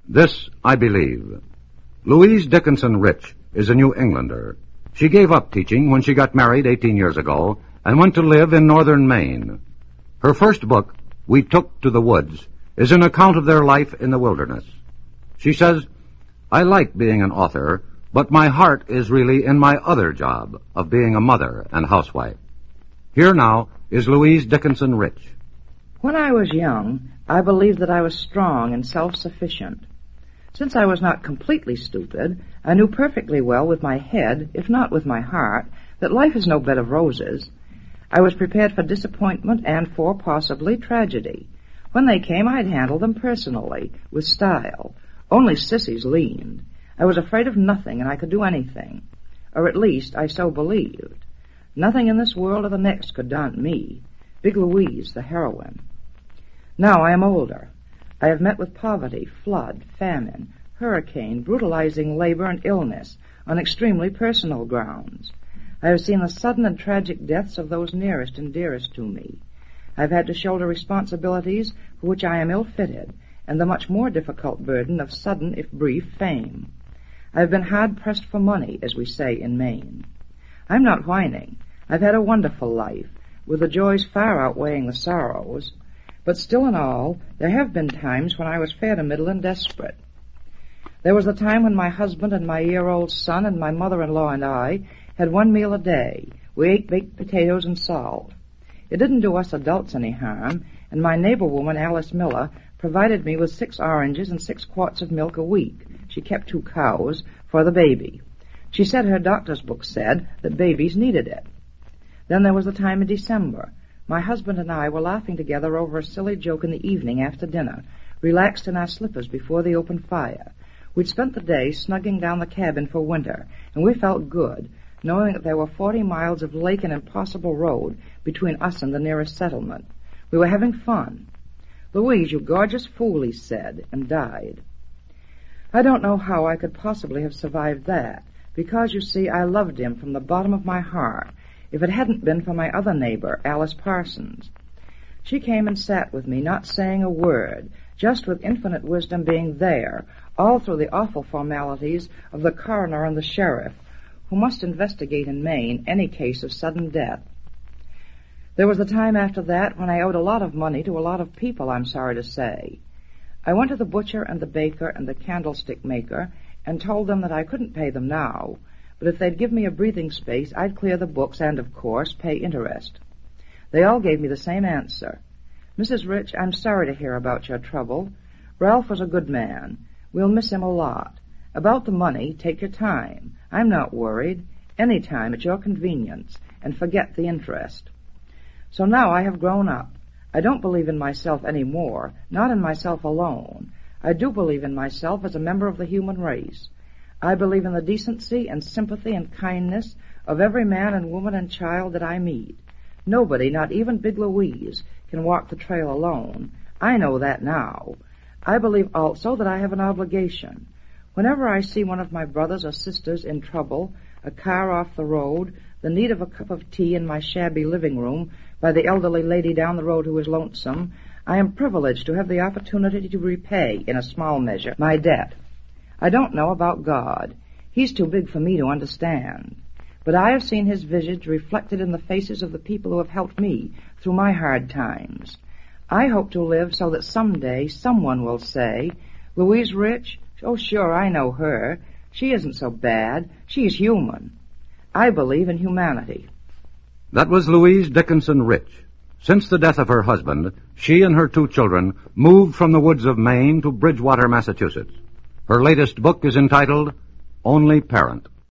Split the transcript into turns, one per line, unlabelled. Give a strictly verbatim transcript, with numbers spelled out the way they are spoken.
This I believe. Louise Dickinson Rich is a New Englander. She gave up teaching when she got married eighteen years ago and went to live in northern Maine. Her first book, We Took to the Woods, is an account of their life in the wilderness. She says, I like being an author, but my heart is really in my other job of being a mother and housewife. Here now is Louise Dickinson Rich.
When I was young, I believed that I was strong and self-sufficient. Since I was not completely stupid, I knew perfectly well with my head, if not with my heart, that life is no bed of roses. I was prepared for disappointment and for, possibly, tragedy. When they came, I'd handle them personally, with style. Only sissies leaned. I was afraid of nothing, and I could do anything. Or at least, I so believed. Nothing in this world or the next could daunt me. Big Louise, the heroine. Now I am older. I have met with poverty, flood, famine, hurricane, brutalizing labor and illness on extremely personal grounds. I have seen the sudden and tragic deaths of those nearest and dearest to me. I have had to shoulder responsibilities for which I am ill-fitted, and the much more difficult burden of sudden, if brief, fame. I have been hard-pressed for money, as we say in Maine. I'm not whining. I've had a wonderful life, with the joys far outweighing the sorrows. But still in all, there have been times when I was fair to middle and desperate. There was the time when my husband and my year-old son and my mother-in-law and I had one meal a day. We ate baked potatoes and salt. It didn't do us adults any harm, and my neighbor woman, Alice Miller, provided me with six oranges and six quarts of milk a week. She kept two cows for the baby. She said her doctor's book said that babies needed it. Then there was the time in December. My husband and I were laughing together over a silly joke in the evening after dinner, relaxed in our slippers before the open fire. We'd spent the day snugging down the cabin for winter, and we felt good, knowing that there were forty miles of lake and impossible road between us and the nearest settlement. We were having fun. Louise, you gorgeous fool, he said, and died. I don't know how I could possibly have survived that, because, you see, I loved him from the bottom of my heart, if it hadn't been for my other neighbor, Alice Parsons. She came and sat with me, not saying a word, just with infinite wisdom being there, all through the awful formalities of the coroner and the sheriff, who must investigate in Maine any case of sudden death. There was the time after that when I owed a lot of money to a lot of people, I'm sorry to say. I went to the butcher and the baker and the candlestick maker and told them that I couldn't pay them now, but if they'd give me a breathing space, I'd clear the books and, of course, pay interest. They all gave me the same answer. Missus Rich, I'm sorry to hear about your trouble. Ralph was a good man. We'll miss him a lot. About the money, take your time. I'm not worried. Any time at your convenience, and forget the interest. So now I have grown up. I don't believe in myself any more, not in myself alone. I do believe in myself as a member of the human race. I believe in the decency and sympathy and kindness of every man and woman and child that I meet. Nobody, not even Big Louise, can walk the trail alone. I know that now. I believe also that I have an obligation. Whenever I see one of my brothers or sisters in trouble, a car off the road, the need of a cup of tea in my shabby living room by the elderly lady down the road who is lonesome, I am privileged to have the opportunity to repay, in a small measure, my debt. I don't know about God. He's too big for me to understand. But I have seen his visage reflected in the faces of the people who have helped me through my hard times. I hope to live so that someday someone will say, Louise Rich? Oh, sure, I know her. She isn't so bad. She's human. I believe in humanity.
That was Louise Dickinson Rich. Since the death of her husband, she and her two children moved from the woods of Maine to Bridgewater, Massachusetts. Her latest book is entitled Only Parent.